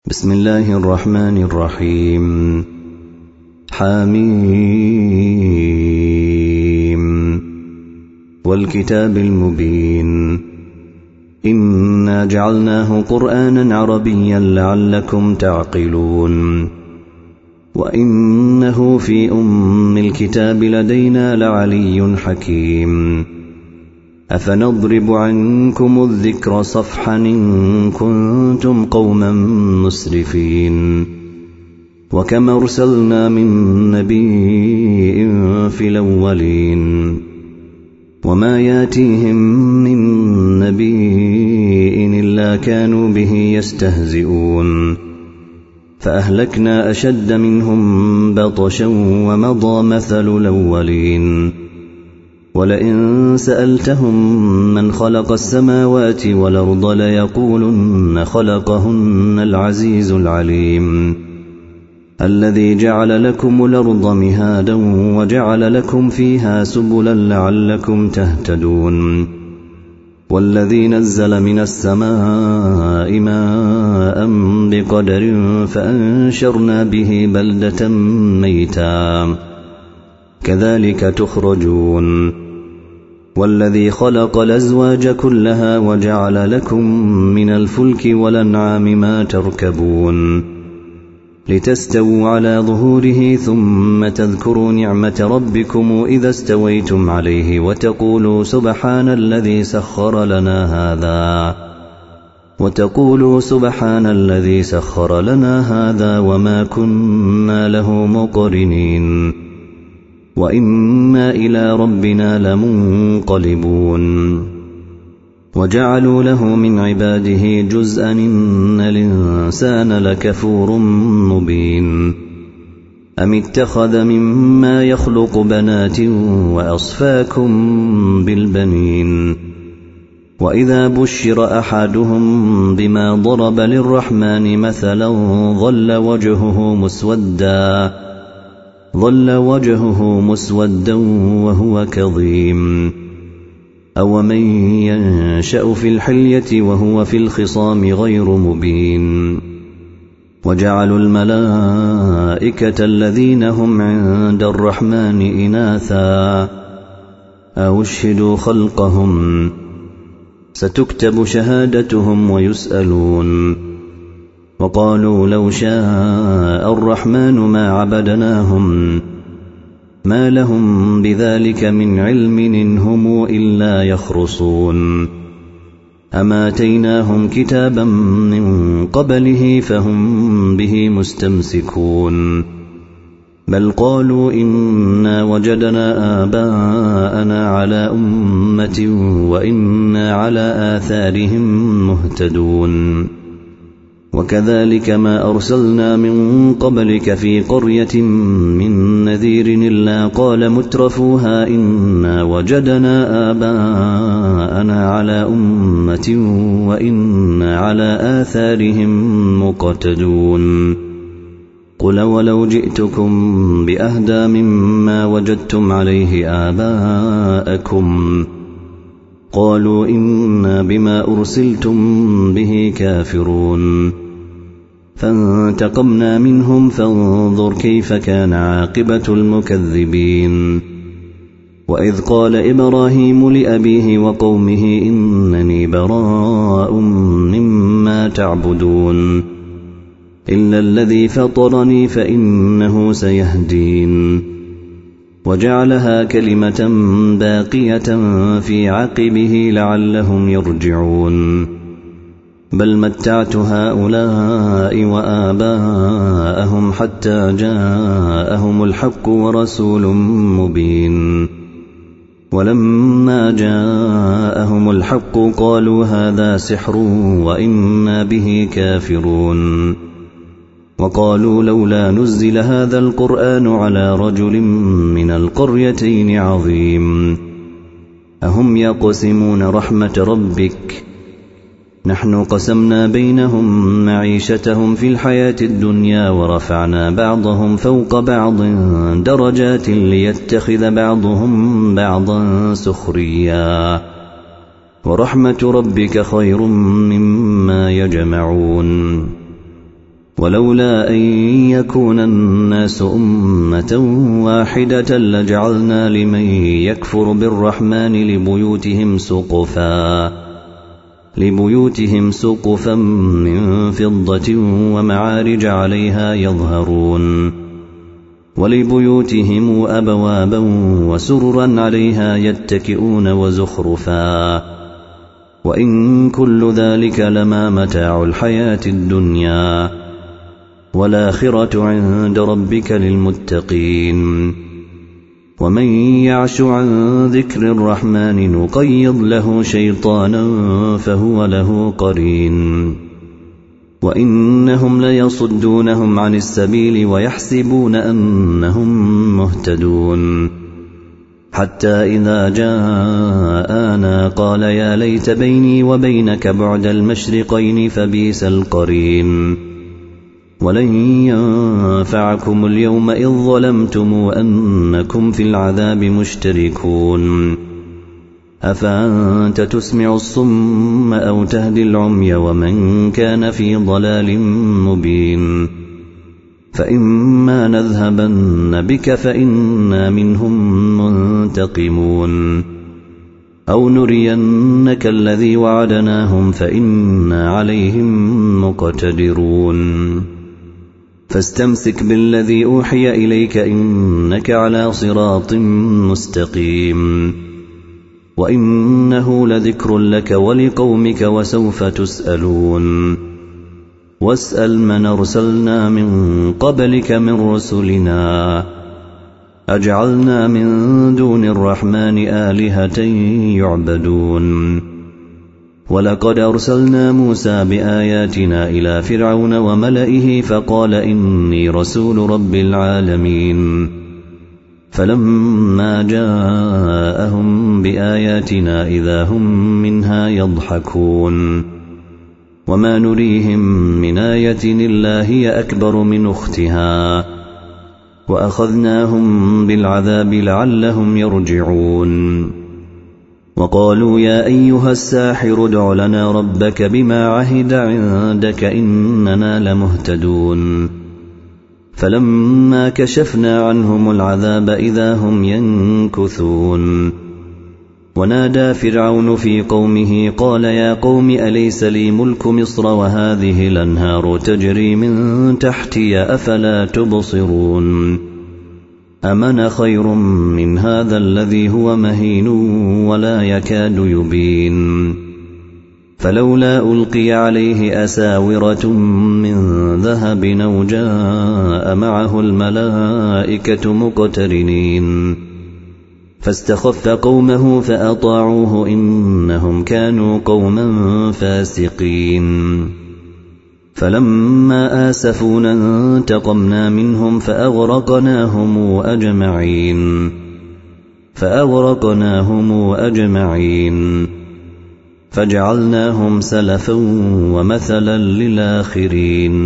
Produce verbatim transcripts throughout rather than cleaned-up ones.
بسم الله الرحمن الرحيم. حميم والكتاب المبين إنا جعلناه قرآنا عربيا لعلكم تعقلون وإنه في أم الكتاب لدينا لعلي حكيم. أفنضرب عنكم الذكر صفحا إن كنتم قوما مسرفين. وكم أرسلنا من نبي في الأولين وما ياتيهم من نبي إلا كانوا به يستهزئون فأهلكنا أشد منهم بطشا ومضى مثل الأولين. ولئن سألتهم من خلق السماوات والأرض ليقولن خلقهن العزيز العليم الذي جعل لكم الأرض مهادا وجعل لكم فيها سبلا لعلكم تهتدون والذي نزل من السماء ماء بقدر فأنشرنا به بلدة ميتا كذلك تخرجون والذي خلق الأزواج كلها وجعل لكم من الفلك والأنعام ما تركبون لتستووا على ظهوره ثم تذكروا نعمة ربكم إذا استويتم عليه وتقولوا سبحان الذي سخر لنا هذا وتقولوا سبحان الذي سخر لنا هذا وما كنا له مقرنين وإنا إلى ربنا لمنقلبون. وجعلوا له من عباده جزءا إن الإنسان لكفور مبين. أم اتخذ مما يخلق بنات وأصفاكم بالبنين وإذا بشر أحدهم بما ضرب للرحمن مثلا ظل وجهه مسودا ظل وجهه مسودا وهو كظيم. أومن ينشأ في الحلية وهو في الخصام غير مبين. وجعلوا الملائكة الذين هم عند الرحمن إناثا أشهدوا خلقهم ستكتب شهادتهم ويسألون. وقالوا لو شاء الرحمن ما عبدناهم ما لهم بذلك من علم إن هم إلا يخرصون. أما آتيناهم كتابا من قبله فهم به مستمسكون بل قالوا إنا وجدنا آباءنا على أمة وإنا على آثارهم مهتدون. وكذلك ما أرسلنا من قبلك في قرية من نذير إلا قال مترفوها إنا وجدنا آباءنا على أمة وإنا على آثارهم مقتدون. قل ولو جئتكم بأهدى مما وجدتم عليه آباءكم قالوا إنا بما أرسلتم به كافرون. فانتقمنا منهم فانظر كيف كان عاقبة المكذبين. وإذ قال إبراهيم لأبيه وقومه إنني براء مما تعبدون إلا الذي فطرني فإنه سيهدين. وجعلها كلمة باقية في عقبه لعلهم يرجعون. بل متعت هؤلاء وآباءهم حتى جاءهم الحق ورسول مبين. ولما جاءهم الحق قالوا هذا سحر وإنا به كافرون. وقالوا لولا نزل هذا القرآن على رجل من القريتين عظيم. أهم يقسمون رحمة ربك نحن قسمنا بينهم معيشتهم في الحياة الدنيا ورفعنا بعضهم فوق بعض درجات ليتخذ بعضهم بعضا سخريا ورحمة ربك خير مما يجمعون ولولا أن يكون الناس أمة واحدة لجعلنا لمن يكفر بالرحمن لبيوتهم سقفا لبيوتهم سقفا من فضة ومعارج عليها يظهرون ولبيوتهم أبوابا وسررا عليها يتكئون وزخرفا وإن كل ذلك لما متاع الحياة الدنيا والآخرة عند ربك للمتقين ومن يعش عن ذكر الرحمن نقيض له شيطانا فهو له قرين وإنهم ليصدونهم عن السبيل ويحسبون أنهم مهتدون حتى إذا جاءنا قال يا ليت بيني وبينك بعد المشرقين فبئس القرين ولن ينفعكم اليوم إذ ظلمتم أنكم في العذاب مشتركون أفأنت تسمع الصم أو تهدي العمي ومن كان في ضلال مبين فإما نذهبن بك فإنا منهم منتقمون أو نرينك الذي وعدناهم فإنا عليهم مقتدرون فاستمسك بالذي أوحي إليك إنك على صراط مستقيم وإنه لذكر لك ولقومك وسوف تسألون واسأل من أرسلنا من قبلك من رسلنا أجعلنا من دون الرحمن آلهة يعبدون ولقد أرسلنا موسى بآياتنا إلى فرعون وملئه فقال إني رسول رب العالمين فلما جاءهم بآياتنا إذا هم منها يضحكون وما نريهم من آية إلا هي أكبر من أختها وأخذناهم بالعذاب لعلهم يرجعون وقالوا يا أيها الساحر ادع لنا ربك بما عهد عندك إننا لمهتدون فلما كشفنا عنهم العذاب إذا هم ينكثون ونادى فرعون في قومه قال يا قوم أليس لي ملك مصر وهذه الأنهار تجري من تحتي أفلا تبصرون أمن خير من هذا الذي هو مهين ولا يكاد يبين فلولا ألقي عليه أساورة من ذهب أو جاء معه الملائكة مقترنين فاستخف قومه فأطاعوه إنهم كانوا قوما فاسقين فلما آسفونا انتقمنا منهم فأغرقناهم أجمعين فأغرقناهم أجمعين فجعلناهم سلفا ومثلا للآخرين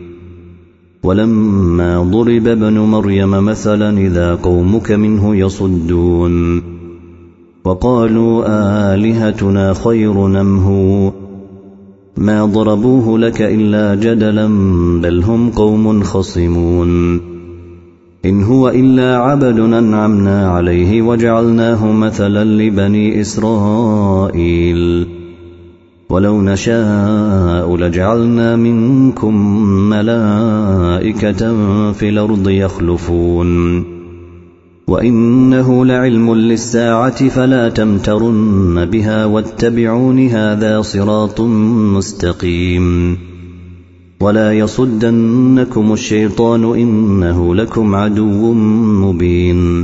ولما ضرب ابن مريم مثلا إذا قومك منه يصدون وقالوا آلهتنا خير أم هو ما ضربوه لك إلا جدلا بل هم قوم خصمون إن هو إلا عبد أنعمنا عليه وجعلناه مثلا لبني إسرائيل ولو نشاء لجعلنا منكم ملائكة في الأرض يخلفون وإنه لعلم للساعة فلا تمترن بها واتبعون هذا صراط مستقيم ولا يصدنكم الشيطان إنه لكم عدو مبين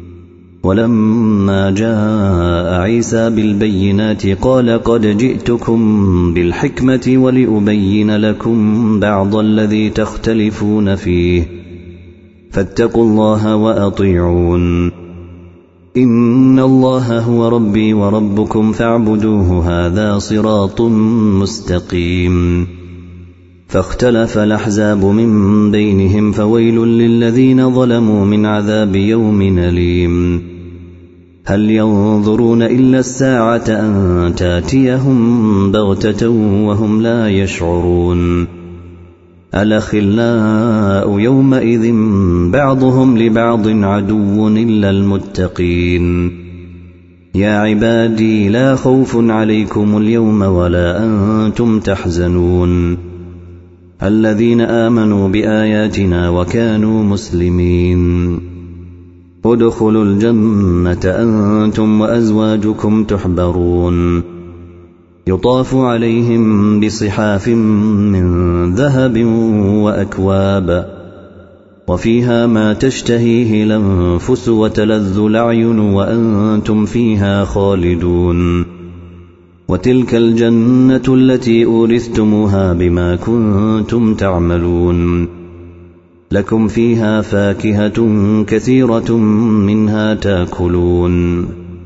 ولما جاء عيسى بالبينات قال قد جئتكم بالحكمة ولأبين لكم بعض الذي تختلفون فيه فاتقوا الله وأطيعون إن الله هو ربي وربكم فاعبدوه هذا صراط مستقيم فاختلف الأحزاب من بينهم فويل للذين ظلموا من عذاب يوم أليم هل ينظرون إلا الساعة أن تاتيهم بغتة وهم لا يشعرون الأخلاء يومئذ بعضهم لبعض عدو إلا المتقين يا عبادي لا خوف عليكم اليوم ولا أنتم تحزنون الذين آمنوا بآياتنا وكانوا مسلمين ادخلوا الجنة أنتم وأزواجكم تحبرون يطاف عليهم بصحاف من ذهب وأكواب وفيها ما تشتهيه الأنفس وتلذ الأعين وأنتم فيها خالدون وتلك الجنة التي أورثتموها بما كنتم تعملون لكم فيها فاكهة كثيرة منها تاكلون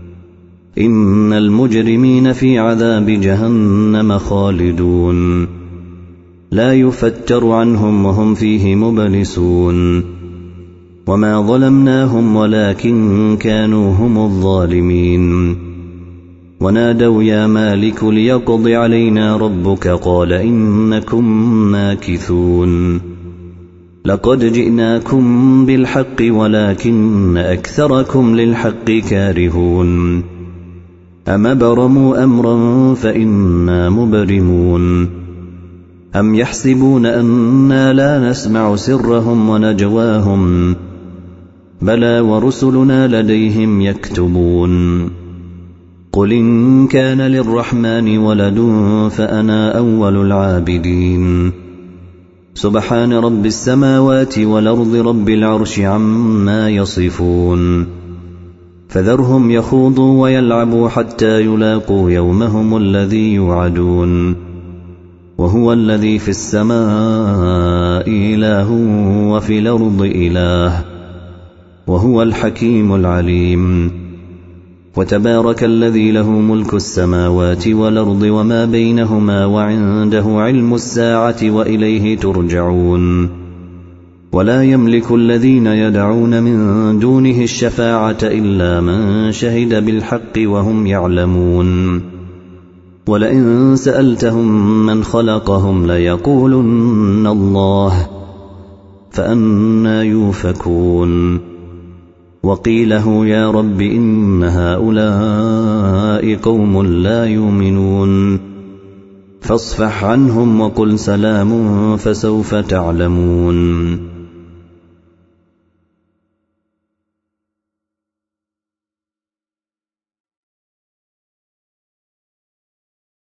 إن المجرمين في عذاب جهنم خالدون لا يفتر عنهم وهم فيه مبلسون وما ظلمناهم ولكن كانوا هم الظالمين ونادوا يا مالك ليقض علينا ربك قال إنكم ماكثون لقد جئناكم بالحق ولكن أكثركم للحق كارهون أم برموا أمرا فإنا مبرمون أم يحسبون أنا لا نسمع سرهم ونجواهم بلى ورسلنا لديهم يكتبون قل إن كان للرحمن ولد فأنا أول العابدين سبحان رب السماوات والأرض رب العرش عما يصفون فذرهم يخوضوا ويلعبوا حتى يلاقوا يومهم الذي يوعدون وهو الذي في السماء إله وفي الأرض إله وهو الحكيم العليم وتبارك الذي له ملك السماوات والأرض وما بينهما وعنده علم الساعة وإليه ترجعون ولا يملك الذين يدعون من دونه الشفاعة إلا من شهد بالحق وهم يعلمون ولئن سألتهم من خلقهم ليقولن الله فأنى يوفكون وقيله يا رب إن هؤلاء قوم لا يؤمنون فاصفح عنهم وقل سلام فسوف تعلمون